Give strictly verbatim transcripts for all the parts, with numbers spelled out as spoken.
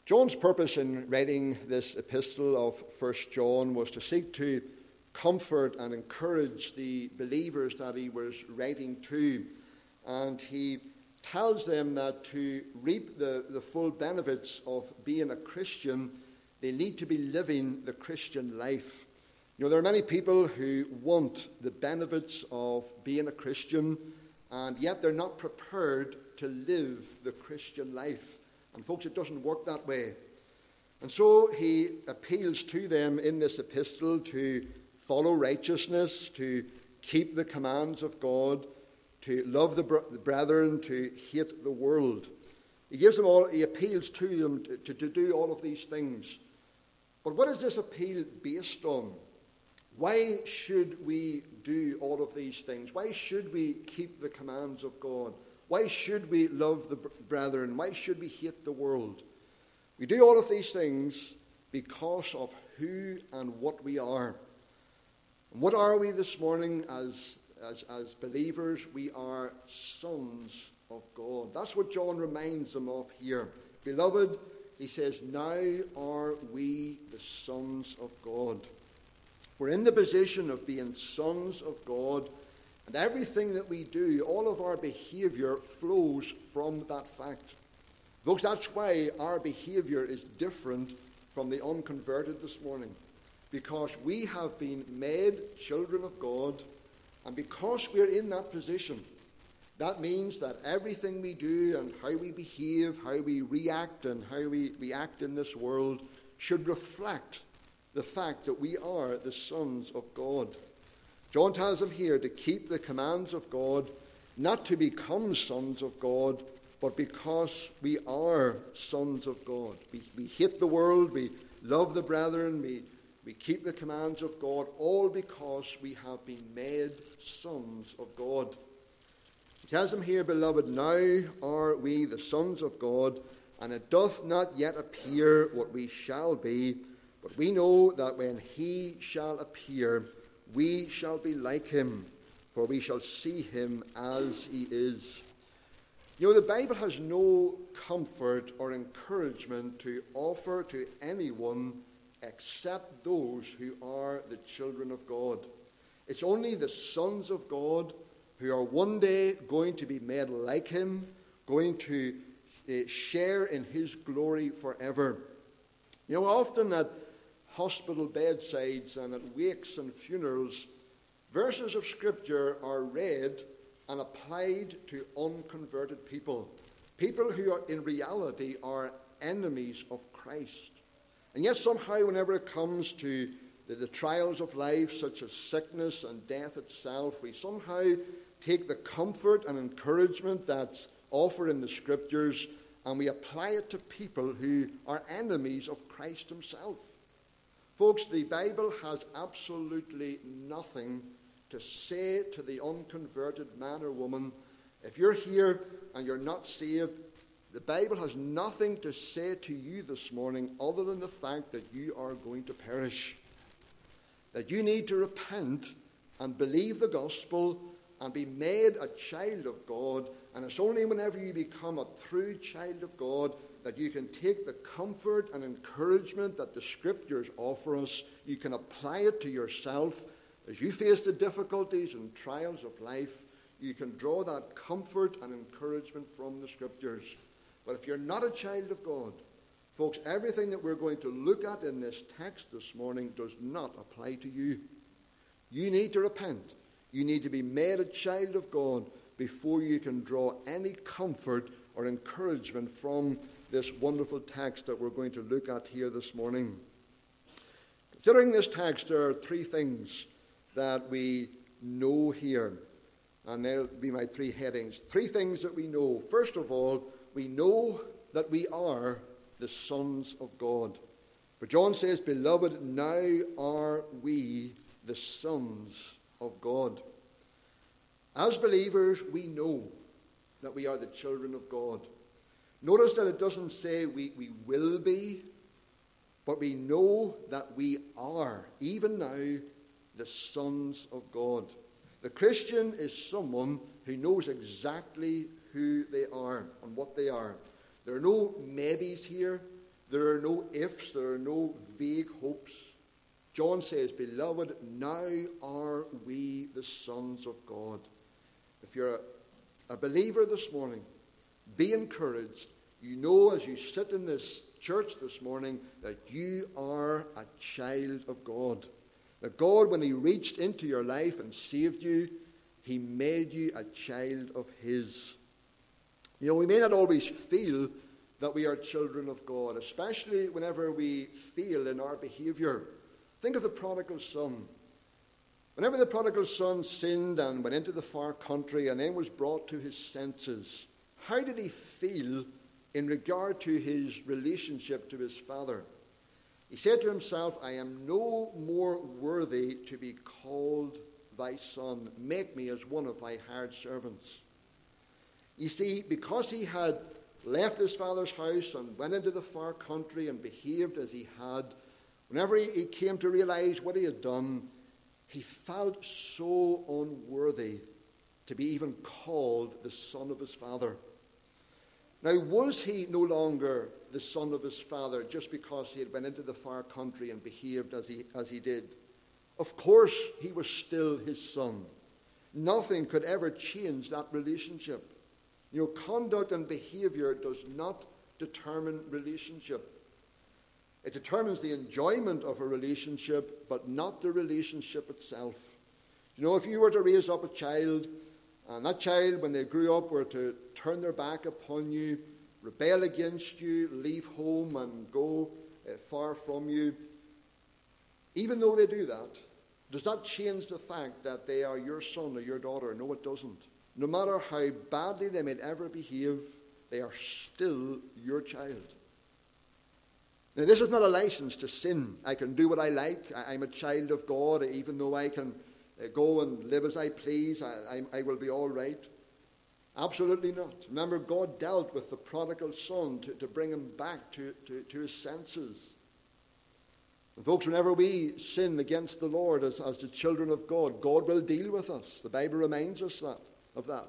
John's purpose in writing this epistle of First John was to seek to comfort and encourage the believers that he was writing to. And he tells them that to reap the, the full benefits of being a Christian, they need to be living the Christian life. You know, there are many people who want the benefits of being a Christian, and yet they're not prepared to live the Christian life. And folks, it doesn't work that way. And so he appeals to them in this epistle to follow righteousness, to keep the commands of God, to love the brethren, to hate the world. He gives them all, he appeals to them to, to, to do all of these things. But what is this appeal based on? Why should we do all of these things? Why should we keep the commands of God? Why should we love the brethren? Why should we hate the world? We do all of these things because of who and what we are. And what are we this morning as, as, as believers? We are sons of God. That's what John reminds them of here. Beloved, he says, now are we the sons of God. We're in the position of being sons of God. And everything that we do, all of our behavior flows from that fact. Folks, that's why our behavior is different from the unconverted this morning. Because we have been made children of God, and because we're in that position, that means that everything we do and how we behave, how we react and how we, we act in this world should reflect the fact that we are the sons of God. John tells them here to keep the commands of God, not to become sons of God, but because we are sons of God. We, we hate the world, we love the brethren, we, we keep the commands of God, all because we have been made sons of God. He tells them here, beloved, now are we the sons of God, and it doth not yet appear what we shall be, but we know that when he shall appear, we shall be like him, for we shall see him as he is. You know, the Bible has no comfort or encouragement to offer to anyone except those who are the children of God. It's only the sons of God who are one day going to be made like him, going to uh, share in his glory forever. You know, often at hospital bedsides and at wakes and funerals, verses of Scripture are read and applied to unconverted people, people who are in reality are enemies of Christ. And yet somehow whenever it comes to the, the trials of life, such as sickness and death itself, we somehow take the comfort and encouragement that's offered in the Scriptures and we apply it to people who are enemies of Christ himself. Folks, the Bible has absolutely nothing to say to the unconverted man or woman. If you're here and you're not saved, the Bible has nothing to say to you this morning other than the fact that you are going to perish. That you need to repent and believe the gospel and be made a child of God. And it's only whenever you become a true child of God that you can take the comfort and encouragement that the Scriptures offer us. You can apply it to yourself. As you face the difficulties and trials of life, you can draw that comfort and encouragement from the Scriptures. But if you're not a child of God, folks, everything that we're going to look at in this text this morning does not apply to you. You need to repent. You need to be made a child of God before you can draw any comfort or encouragement from this wonderful text that we're going to look at here this morning. Considering this text, there are three things that we know here. And there'll be my three headings. Three things that we know. First of all, we know that we are the sons of God. For John says, beloved, now are we the sons of God. As believers, we know that we are the children of God. Notice that it doesn't say we, we will be, but we know that we are, even now, the sons of God. The Christian is someone who knows exactly who they are and what they are. There are no maybes here. There are no ifs, there are no vague hopes. John says, beloved, now are we the sons of God. If you're a, a believer this morning, be encouraged. You know as you sit in this church this morning that you are a child of God. That God, when he reached into your life and saved you, he made you a child of his. You know, we may not always feel that we are children of God, especially whenever we feel in our behavior. Think of the prodigal son. Whenever the prodigal son sinned and went into the far country and then was brought to his senses, how did he feel in regard to his relationship to his father? He said to himself, I am no more worthy to be called thy son. Make me as one of thy hired servants. You see, because he had left his father's house and went into the far country and behaved as he had, whenever he, he came to realize what he had done, he felt so unworthy to be even called the son of his father. Now, was he no longer the son of his father just because he had went into the far country and behaved as he, as he did? Of course, he was still his son. Nothing could ever change that relationship. You know, conduct and behavior does not determine relationship. It determines the enjoyment of a relationship, but not the relationship itself. You know, if you were to raise up a child, and that child, when they grew up, were to turn their back upon you, rebel against you, leave home and go uh, far from you, even though they do that, does that change the fact that they are your son or your daughter? No, it doesn't. No matter how badly they may ever behave, they are still your child. Now, this is not a license to sin. I can do what I like. I, I'm a child of God, even though I can uh, go and live as I please. I, I, I will be all right. Absolutely not. Remember, God dealt with the prodigal son to, to bring him back to, to, to his senses. And folks, whenever we sin against the Lord as, as the children of God, God will deal with us. The Bible reminds us that. of that.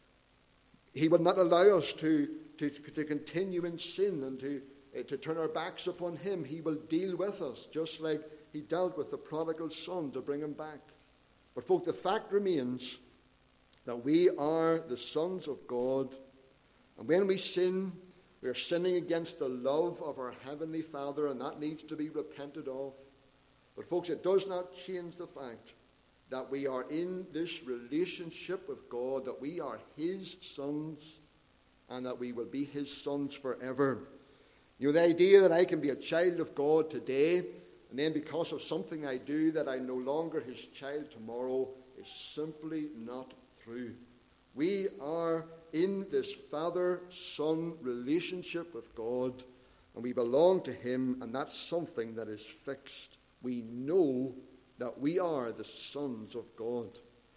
He will not allow us to, to, to continue in sin and to, uh, to turn our backs upon him. He will deal with us, just like he dealt with the prodigal son to bring him back. But folks, the fact remains that we are the sons of God, and when we sin, we are sinning against the love of our Heavenly Father, and that needs to be repented of. But folks, it does not change the fact that we are in this relationship with God, that we are his sons, and that we will be his sons forever. You know, the idea that I can be a child of God today, and then because of something I do, that I'm no longer his child tomorrow, is simply not true. We are in this father-son relationship with God, and we belong to him, and that's something that is fixed. We know that we are the sons of God.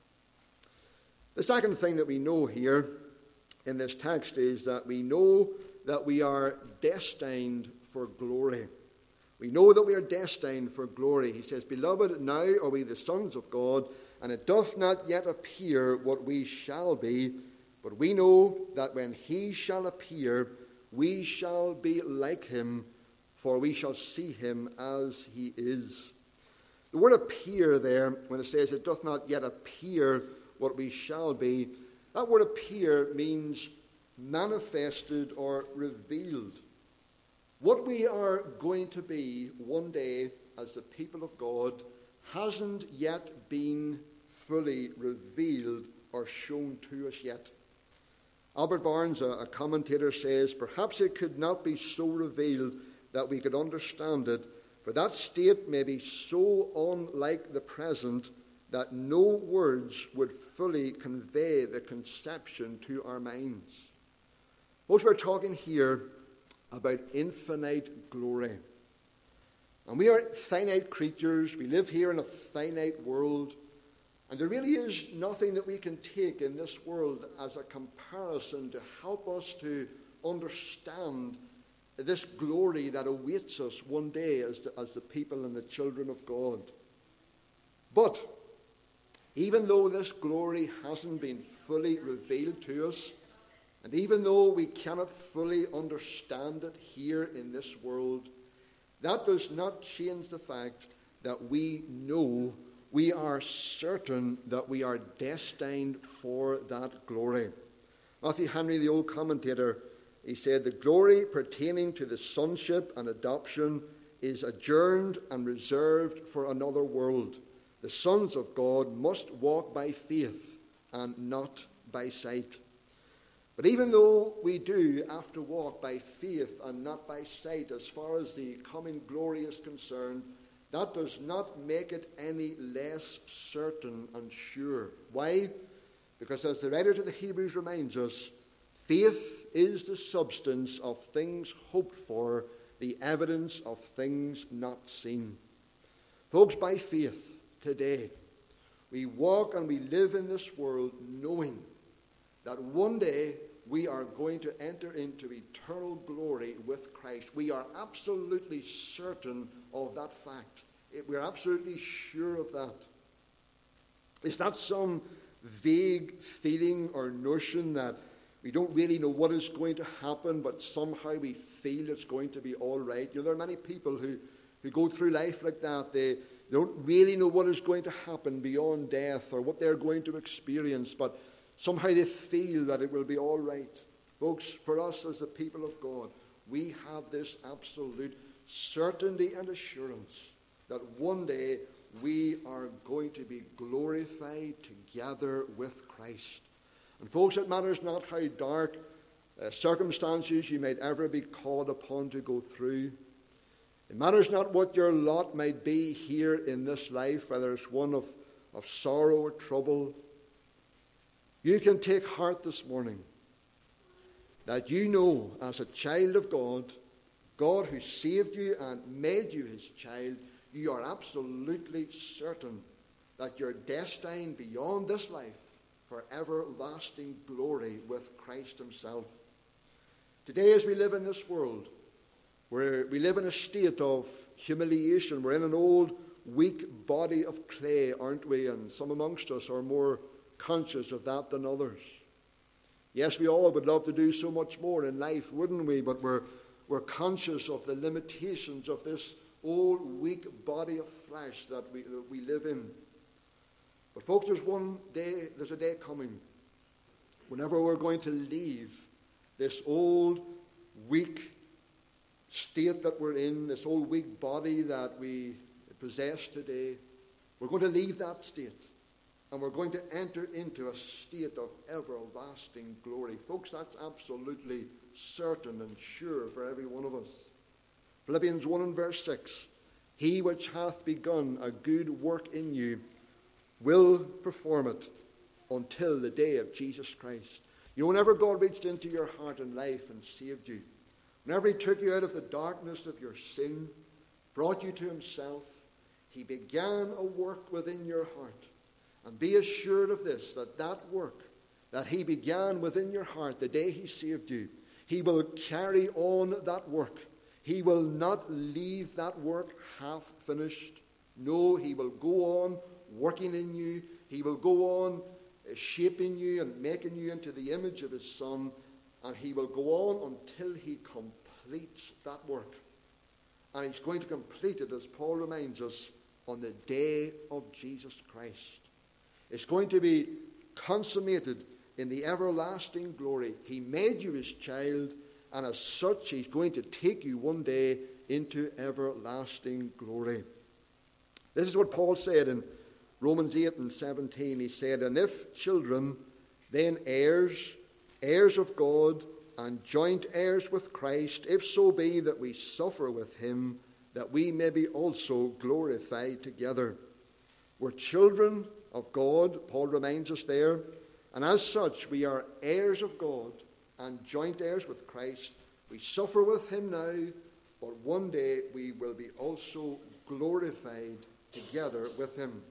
The second thing that we know here in this text is that we know that we are destined for glory. We know that we are destined for glory. He says, beloved, now are we the sons of God, and it doth not yet appear what we shall be, but we know that when he shall appear, we shall be like him, for we shall see him as he is. The word appear there, when it says it doth not yet appear what we shall be, that word appear means manifested or revealed. What we are going to be one day as the people of God hasn't yet been fully revealed or shown to us yet. Albert Barnes, a commentator, says, perhaps it could not be so revealed that we could understand it, for that state may be so unlike the present that no words would fully convey the conception to our minds. Most we're talking here about infinite glory. And we are finite creatures. We live here in a finite world. And there really is nothing that we can take in this world as a comparison to help us to understand this glory that awaits us one day as the, as the people and the children of God. But even though this glory hasn't been fully revealed to us, And even though we cannot fully understand it here in this world, that does not change the fact that we know, we are certain that we are destined for that glory. Matthew Henry, the old commentator, he said, "The glory pertaining to the sonship and adoption is adjourned and reserved for another world. The sons of God must walk by faith and not by sight." But even though we do have to walk by faith and not by sight as far as the coming glory is concerned, that does not make it any less certain and sure. Why? Because as the writer to the Hebrews reminds us, faith is the substance of things hoped for, the evidence of things not seen. Folks, by faith today, we walk and we live in this world knowing that one day we are going to enter into eternal glory with Christ. We are absolutely certain of that fact. We're absolutely sure of that. It's not some vague feeling or notion that we don't really know what is going to happen, but somehow we feel it's going to be all right. You know, there are many people who, who go through life like that. They, they don't really know what is going to happen beyond death or what they're going to experience, but somehow they feel that it will be all right. Folks, for us as the people of God, we have this absolute certainty and assurance that one day we are going to be glorified together with Christ. And folks, it matters not how dark uh, circumstances you might ever be called upon to go through. It matters not what your lot might be here in this life, whether it's one of, of sorrow or trouble. You can take heart this morning that you know, as a child of God, God who saved you and made you his child, you are absolutely certain that you're destined beyond this life for everlasting glory with Christ himself. Today, as we live in this world, where we live in a state of humiliation, we're in an old, weak body of clay, aren't we? And some amongst us are more conscious of that than others. Yes, we all would love to do so much more in life, wouldn't we? But we're, we're conscious of the limitations of this old, weak body of flesh that we, that we live in. But folks, there's one day, there's a day coming whenever we're going to leave this old, weak state that we're in, this old, weak body that we possess today. We're going to leave that state, and we're going to enter into a state of everlasting glory. Folks, that's absolutely certain and sure for every one of us. Philippians one and verse six, "He which hath begun a good work in you will perform it until the day of Jesus Christ." You know, whenever God reached into your heart and life and saved you, whenever he took you out of the darkness of your sin, brought you to himself, he began a work within your heart. And be assured of this, that that work that he began within your heart the day he saved you, he will carry on that work. He will not leave that work half finished. No, he will go on working in you. He will go on shaping you and making you into the image of his Son. And he will go on until he completes that work. And he's going to complete it, as Paul reminds us, on the day of Jesus Christ. It's going to be consummated in the everlasting glory. He made you his child, and as such, he's going to take you one day into everlasting glory. This is what Paul said in Romans eight and seventeen. He said, "And if children, then heirs, heirs of God, and joint heirs with Christ, if so be that we suffer with him, that we may be also glorified together." We're children of God, Paul reminds us there, and as such we are heirs of God and joint heirs with Christ. We suffer with him now, but one day we will be also glorified together with him.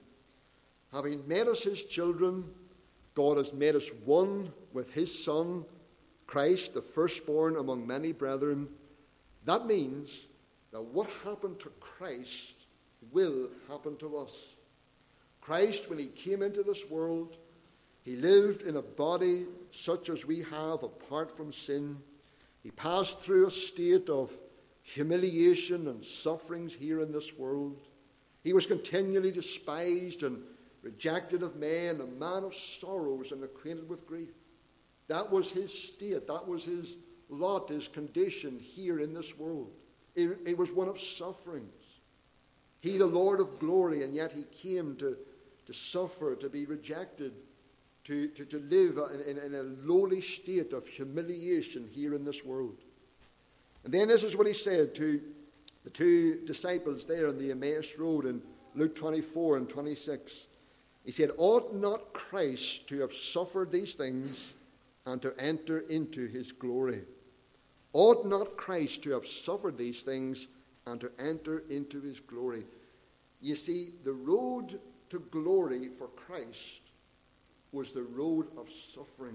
Having made us his children, God has made us one with his Son, Christ, the firstborn among many brethren. That means that what happened to Christ will happen to us. Christ, when he came into this world, He lived in a body such as we have apart from sin. He passed through a state of humiliation and sufferings here in this world. He was continually despised and rejected of men, a man of sorrows and acquainted with grief. That was his state. That was his lot, his condition here in this world. It, it was one of sufferings. He, the Lord of glory, and yet he came to, to suffer, to be rejected, to, to, to live in, in, in a lowly state of humiliation here in this world. And then this is what he said to the two disciples there on the Emmaus Road in Luke twenty-four and twenty-six. He said, ought not Christ to have suffered these things and to enter into his glory? Ought not Christ to have suffered these things and to enter into his glory? You see, the road to glory for Christ was the road of suffering.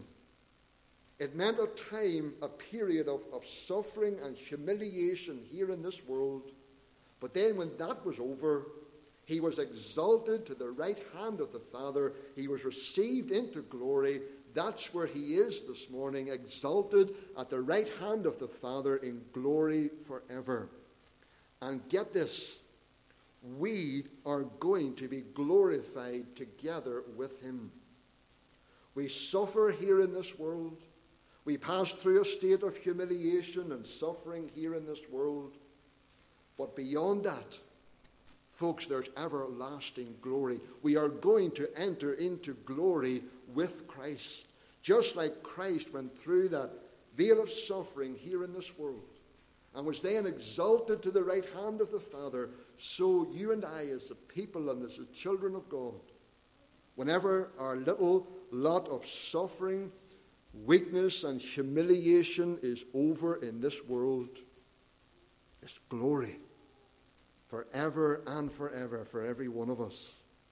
It meant a time, a period of, of suffering and humiliation here in this world. But then when that was over, he was exalted to the right hand of the Father. He was received into glory. That's where he is this morning, exalted at the right hand of the Father in glory forever. And get this, we are going to be glorified together with him. We suffer here in this world. We pass through a state of humiliation and suffering here in this world. But beyond that, folks, there's everlasting glory. We are going to enter into glory with Christ. Just like Christ went through that veil of suffering here in this world and was then exalted to the right hand of the Father, so you and I, as the people and as the children of God, whenever our little lot of suffering, weakness and humiliation is over in this world, it's glory forever and forever for every one of us.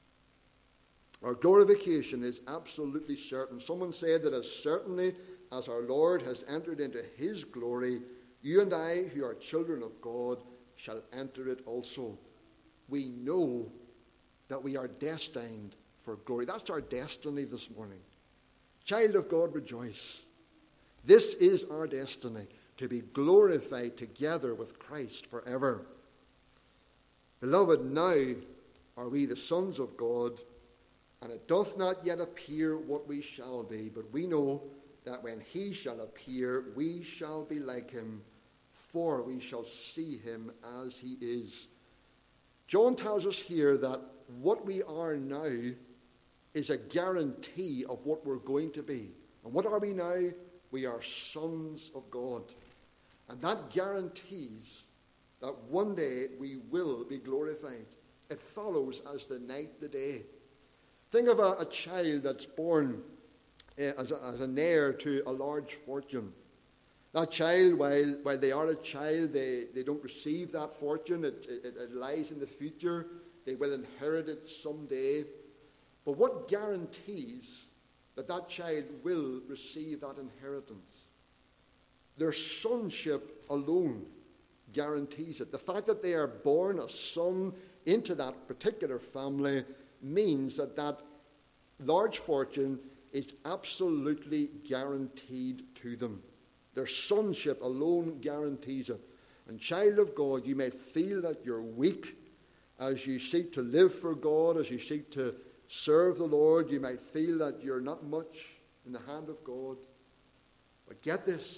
Our glorification is absolutely certain. Someone said that as certainly as our Lord has entered into his glory, you and I, who are children of God, shall enter it also. We know that we are destined for glory. That's our destiny this morning. Child of God, rejoice. This is our destiny, to be glorified together with Christ forever. Beloved, now are we the sons of God, and it doth not yet appear what we shall be, but we know that when he shall appear, we shall be like him, for we shall see him as he is. John tells us here that what we are now is a guarantee of what we're going to be. And what are we now? We are sons of God. And that guarantees that one day we will be glorified. It follows as the night the day. Think of a, a child that's born uh, as, a, as an heir to a large fortune. That child, while, while they are a child, they, they don't receive that fortune. It, it, it lies in the future. They will inherit it someday. But what guarantees that that child will receive that inheritance? Their sonship alone guarantees it. The fact that they are born a son into that particular family means that that large fortune is absolutely guaranteed to them. Their sonship alone guarantees it. And child of God, you may feel that you're weak as you seek to live for God, as you seek to serve the Lord. You might feel that you're not much in the hand of God. But get this,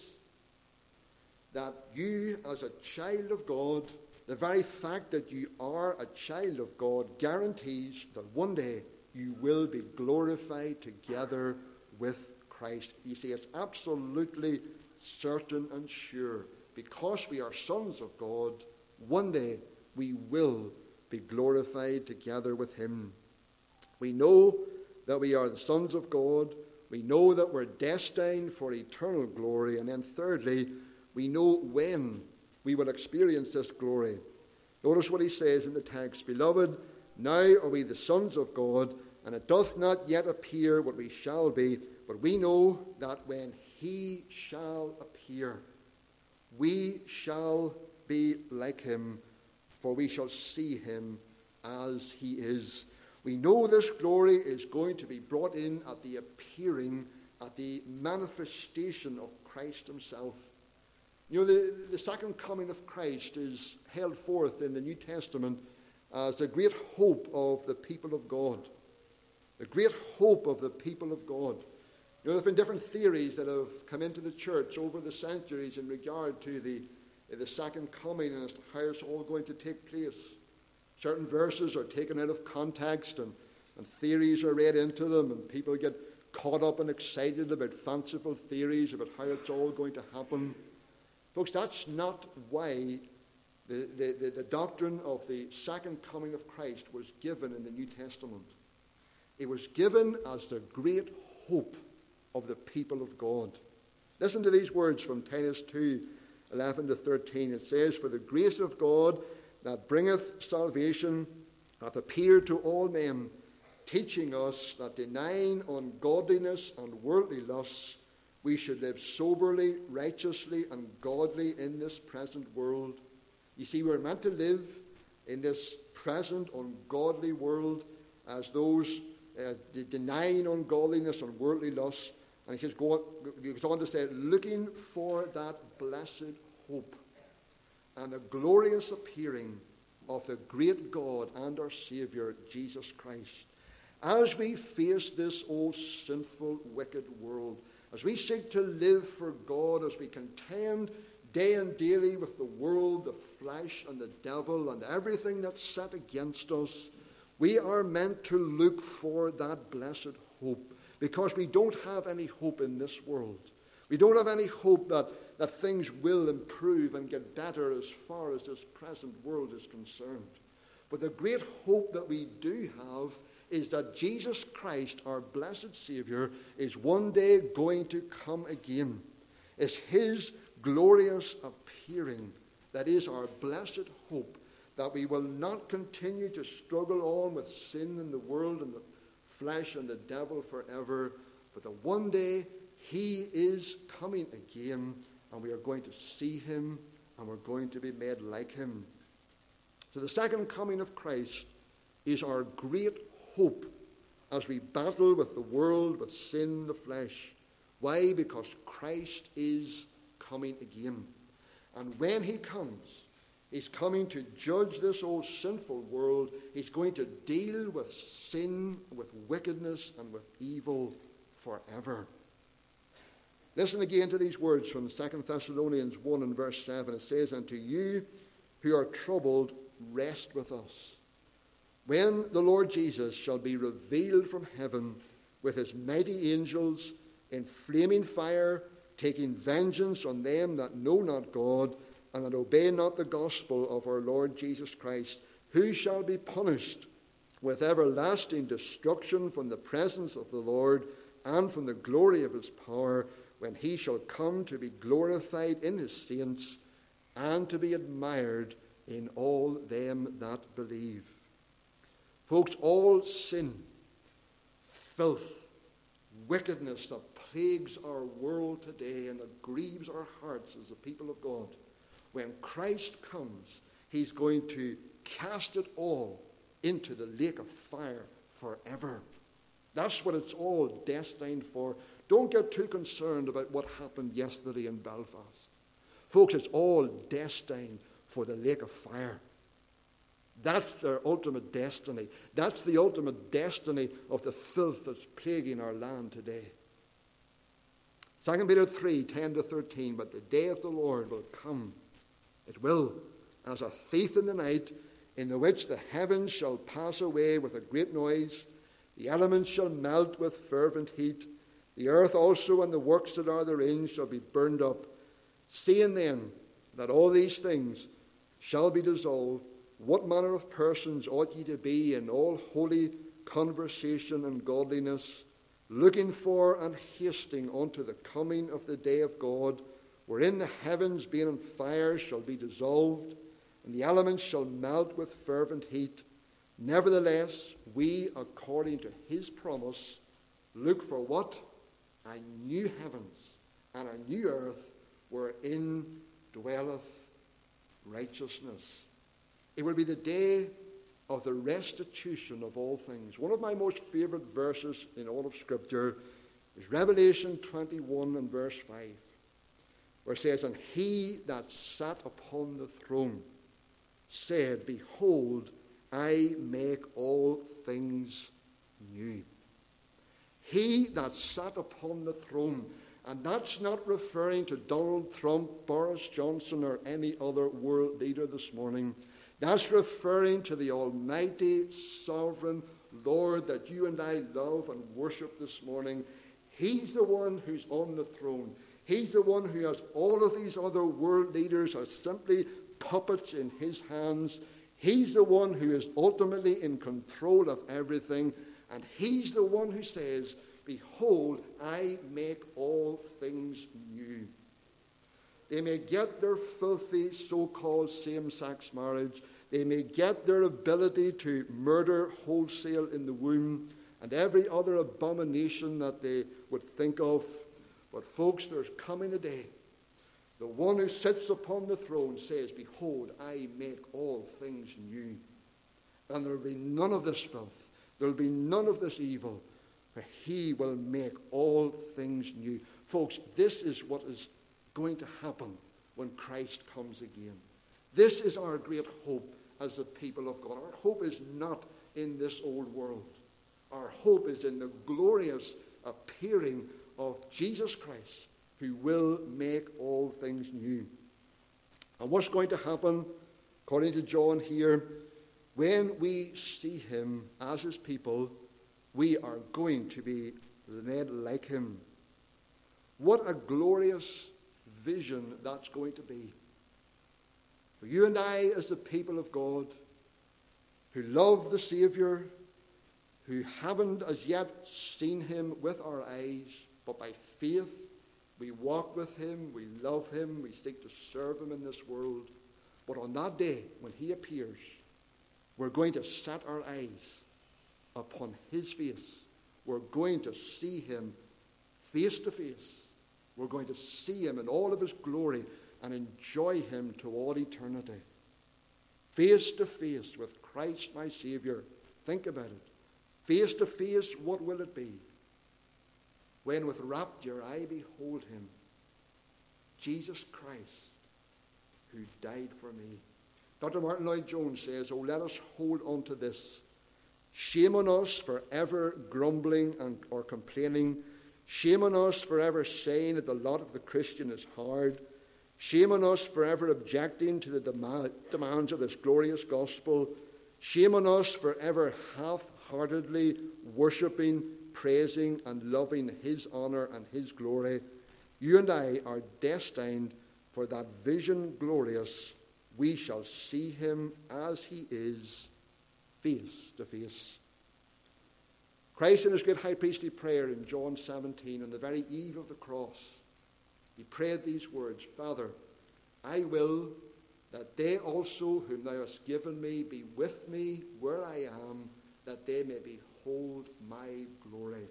that you as a child of God, the very fact that you are a child of God guarantees that one day you will be glorified together with Christ. You see, it's absolutely certain and sure. Because we are sons of God, one day we will be glorified together with him. We know that we are the sons of God. We know that we're destined for eternal glory. And then thirdly, we know when we will experience this glory. Notice what he says in the text. Beloved, now are we the sons of God, and it doth not yet appear what we shall be, but we know that when he shall appear, we shall be like him, for we shall see him as he is. We know this glory is going to be brought in at the appearing, at the manifestation of Christ himself. You know, the, the second coming of Christ is held forth in the New Testament as the great hope of the people of God. The great hope of the people of God. You know, there have been different theories that have come into the church over the centuries in regard to the, the second coming and as to how it's all going to take place. Certain verses are taken out of context and, and theories are read into them, and people get caught up and excited about fanciful theories about how it's all going to happen. Folks, that's not why the, the, the, the doctrine of the second coming of Christ was given in the New Testament. It was given as the great hope of the people of God. Listen to these words from Titus two, eleven to thirteen. It says, "For the grace of God that bringeth salvation hath appeared to all men, teaching us that denying ungodliness and worldly lusts, we should live soberly, righteously, and godly in this present world." You see, we're meant to live in this present ungodly world as those uh, denying ungodliness and worldly lusts. And he says, go on, he goes on to say, looking for that blessed hope and the glorious appearing of the great God and our Savior, Jesus Christ. As we face this old sinful, wicked world, as we seek to live for God, as we contend day and daily with the world, the flesh, and the devil, and everything that's set against us, we are meant to look for that blessed hope, because we don't have any hope in this world. We don't have any hope that, that things will improve and get better as far as this present world is concerned. But the great hope that we do have is that Jesus Christ, our blessed Savior, is one day going to come again. It's his glorious appearing that is our blessed hope, that we will not continue to struggle on with sin in the world and the flesh and the devil forever, but that one day he is coming again, and we are going to see him, and we're going to be made like him. So the second coming of Christ is our great hope as we battle with the world, with sin, the flesh. Why? Because Christ is coming again. And when he comes, he's coming to judge this old sinful world. He's going to deal with sin, with wickedness, and with evil forever. Listen again to these words from Second Thessalonians one and verse seven. It says, "And to you who are troubled, rest with us, when the Lord Jesus shall be revealed from heaven with his mighty angels in flaming fire, taking vengeance on them that know not God and that obey not the gospel of our Lord Jesus Christ, who shall be punished with everlasting destruction from the presence of the Lord and from the glory of his power, when he shall come to be glorified in his saints and to be admired in all them that believe." Folks, all sin, filth, wickedness that plagues our world today and that grieves our hearts as the people of God, when Christ comes, he's going to cast it all into the lake of fire forever. That's what it's all destined for. Don't get too concerned about what happened yesterday in Belfast. Folks, it's all destined for the lake of fire. That's their ultimate destiny. That's the ultimate destiny of the filth that's plaguing our land today. Second Peter three, ten to thirteen, "But the day of the Lord will come. It will, as a thief in the night, in the which the heavens shall pass away with a great noise, the elements shall melt with fervent heat, the earth also and the works that are therein shall be burned up. Seeing then that all these things shall be dissolved, what manner of persons ought ye to be in all holy conversation and godliness, looking for and hasting unto the coming of the day of God, wherein the heavens being on fire shall be dissolved, and the elements shall melt with fervent heat. Nevertheless, we, according to his promise, look for what? A new heavens and a new earth, wherein dwelleth righteousness." It will be the day of the restitution of all things. One of my most favorite verses in all of Scripture is Revelation twenty-one and verse five, where it says, "And he that sat upon the throne said, Behold, I make all things new." He that sat upon the throne. And that's not referring to Donald Trump, Boris Johnson, or any other world leader this morning. That's referring to the almighty, sovereign Lord that you and I love and worship this morning. He's the one who's on the throne. He's the one who has all of these other world leaders as simply puppets in his hands. He's the one who is ultimately in control of everything. And he's the one who says, "Behold, I make all things new." They may get their filthy so-called same-sex marriage. They may get their ability to murder wholesale in the womb and every other abomination that they would think of. But folks, there's coming a day. The one who sits upon the throne says, "Behold, I make all things new." And there will be none of this filth. There will be none of this evil. For he will make all things new. Folks, this is what is going to happen when Christ comes again. This is our great hope as the people of God. Our hope is not in this old world. Our hope is in the glorious appearing of Jesus Christ, who will make all things new. And what's going to happen, according to John here, when we see him as his people, we are going to be made like him. What a glorious vision that's going to be. For you and I, as the people of God, who love the Savior, who haven't as yet seen him with our eyes, but by faith we walk with him, we love him, we seek to serve him in this world. But on that day, when he appears, we're going to set our eyes upon his face. We're going to see him face to face. We're going to see him in all of his glory and enjoy him to all eternity. Face to face with Christ my Savior. Think about it. Face to face, what will it be? When with rapture I behold him, Jesus Christ, who died for me. Doctor Martin Lloyd-Jones says, "Oh, let us hold on to this. Shame on us for ever grumbling and, or complaining. Shame on us for ever saying that the lot of the Christian is hard. Shame on us for ever objecting to the demand, demands of this glorious gospel. Shame on us for ever half-heartedly worshipping, praising, and loving his honor and his glory. You and I are destined for that vision glorious. We shall see him as he is, face to face." Christ in his great high priestly prayer in John seventeen, on the very eve of the cross, he prayed these words, "Father, I will that they also whom thou hast given me be with me where I am, that they may behold my glory."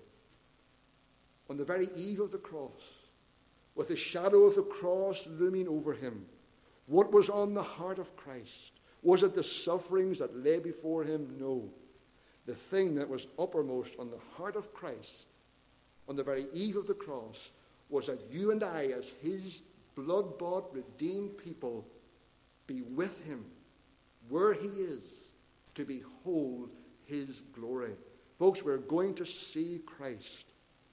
On the very eve of the cross, with the shadow of the cross looming over him, what was on the heart of Christ? Was it the sufferings that lay before him? No. The thing that was uppermost on the heart of Christ on the very eve of the cross was that you and I, as his blood-bought, redeemed people, be with him where he is to behold his glory. Folks, we're going to see Christ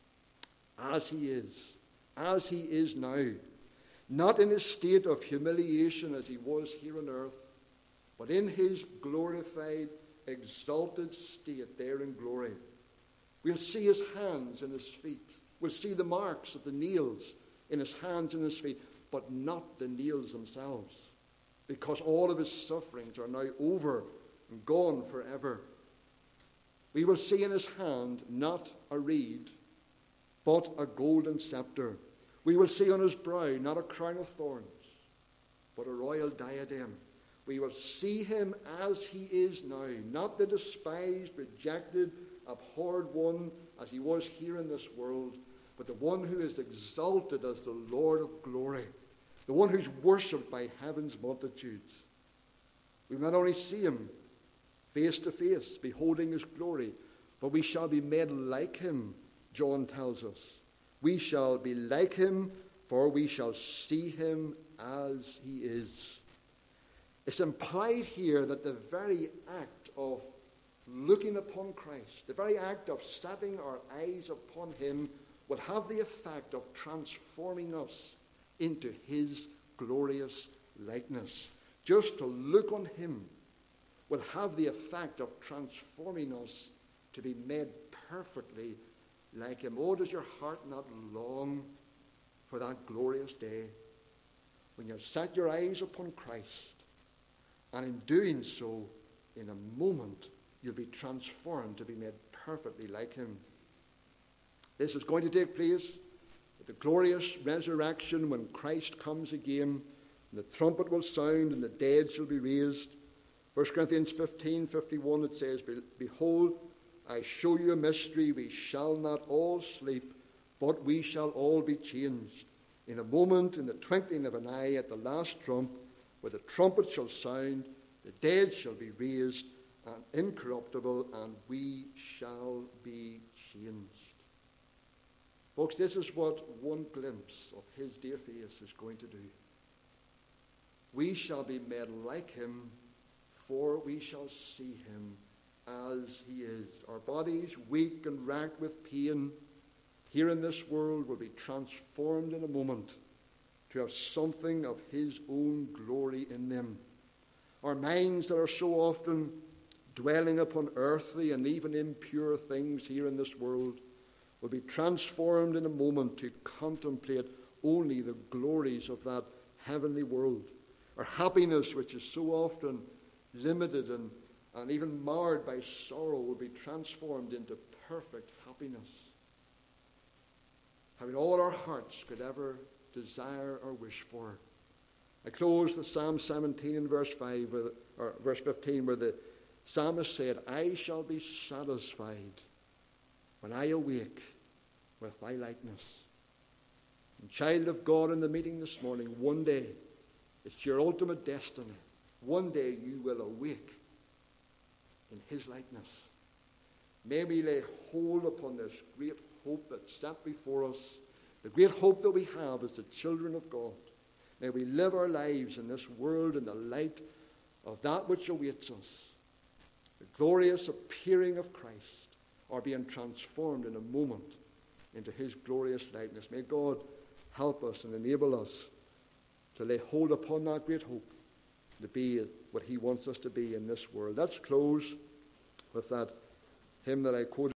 as he is, as he is now. Not in his state of humiliation as he was here on earth, but in his glorified, exalted state there in glory. We'll see his hands and his feet. We'll see the marks of the nails in his hands and his feet, but not the nails themselves, because all of his sufferings are now over and gone forever. We will see in his hand not a reed, but a golden scepter. We will see on his brow not a crown of thorns, but a royal diadem. We will see him as he is now, not the despised, rejected, abhorred one as he was here in this world, but the one who is exalted as the Lord of glory, the one who's worshipped by heaven's multitudes. We not only see him face to face, beholding his glory. But we shall be made like him, John tells us. We shall be like him, for we shall see him as he is. It's implied here that the very act of looking upon Christ, the very act of setting our eyes upon him, will have the effect of transforming us into his glorious likeness. Just to look on him will have the effect of transforming us to be made perfectly like him. Oh, does your heart not long for that glorious day when you set your eyes upon Christ, and in doing so, in a moment, you'll be transformed to be made perfectly like him. This is going to take place at the glorious resurrection when Christ comes again, and the trumpet will sound and the dead shall be raised. First Corinthians fifteen fifty-one, it says, Behold, I show you a mystery. We shall not all sleep, but we shall all be changed. In a moment, in the twinkling of an eye, at the last trump, where the trumpet shall sound, the dead shall be raised, and incorruptible, and we shall be changed. Folks, this is what one glimpse of his dear face is going to do. We shall be made like him, for we shall see him as he is. Our bodies, weak and racked with pain, here in this world, will be transformed in a moment to have something of his own glory in them. Our minds that are so often dwelling upon earthly and even impure things here in this world will be transformed in a moment to contemplate only the glories of that heavenly world. Our happiness, which is so often limited and, and even marred by sorrow, will be transformed into perfect happiness. Having all our hearts could ever desire or wish for. I close with Psalm seventeen in verse five, where, or verse fifteen, where the psalmist said, I shall be satisfied when I awake with thy likeness. And child of God, in the meeting this morning, one day, it's your ultimate destiny. One day you will awake in his likeness. May we lay hold upon this great hope that's set before us, the great hope that we have as the children of God. May we live our lives in this world in the light of that which awaits us, the glorious appearing of Christ, or being transformed in a moment into his glorious likeness. May God help us and enable us to lay hold upon that great hope, to be what he wants us to be in this world. Let's close with that hymn that I quoted.